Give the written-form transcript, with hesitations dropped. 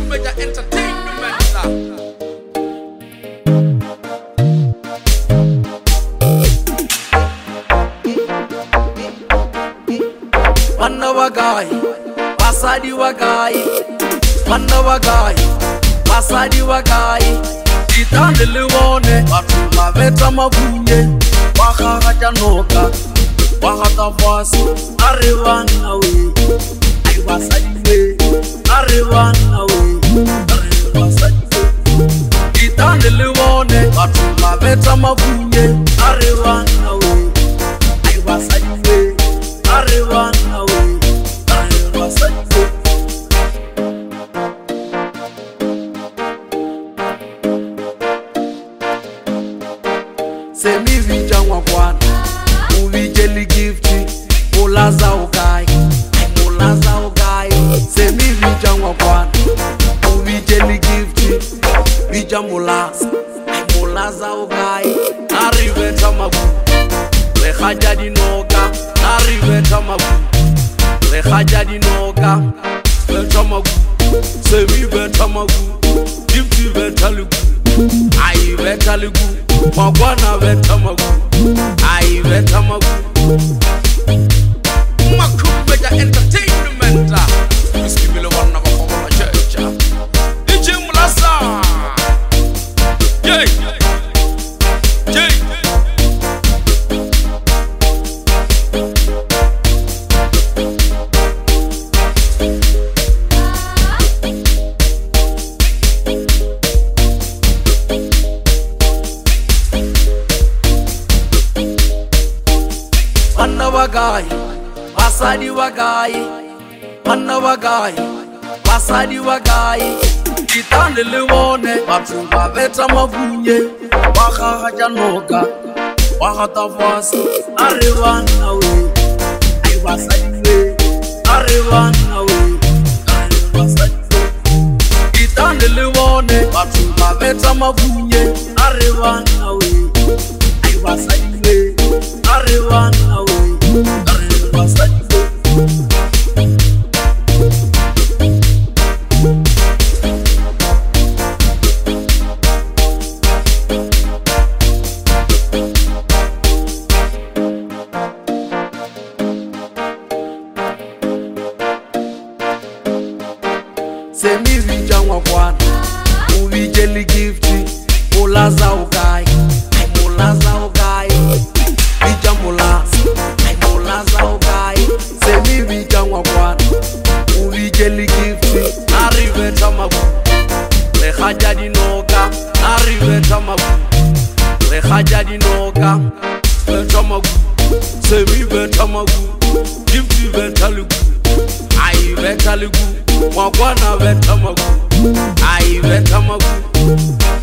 Makumeja Entertainment. Wanna wagai, wasadi wagai. Wanna wagai, wasadi wagai. Itandele wone, watula veta mavunye. Wakaraja noka, wakata fasi. Arivana we, ay wasadi we. Arivana we, wasadi we. Itandele wone, watula veta mavunye. Arivana we, ay wasadi we. Arivana we, wasadi we. Semi vija wakwana, uvijeli gifti, mulaza ugai, mulaza ugai. Semi vija wakwana, uvijeli gifti, vija mulaza, mulaza ugai. Arriveta mabu, lehaja di noga. Arriveta mabu, lehaja di noga. Veta mabu, semi veta mabu, gifti veta lugu, ai veta lugu. Magwana veta magu, ai veta magu. Makumeja Entertainment. Whiskey Miller wana wakomola checha. DJ Mulasa. Yay, yay. Wanna wagai, wasadi wagai. Wanna wagai, wasadi wagai. Itandele wone, watula veta mavunye. Wakaraja noka, wakata fasi. Arivana we, ay wasadi we. Arivana we, wasadi we. Itandele wone, watula veta mavunye. Arivana we, ay wasadi we. Arivana we, wasadi we. Semi vija wakwana, uvijeli gifti, mulaza ugai, mulaza ugai. Vija mulaza, mulaza ugai. Semi vija wakwana, uvijeli gifti. Arriveta mabu, lehaja di noga. Arriveta mabu, lehaja di noga. Veta magu, semi veta magu, gifti veta lugu, ai veta lugu. Magwana veta magu, ai veta magu.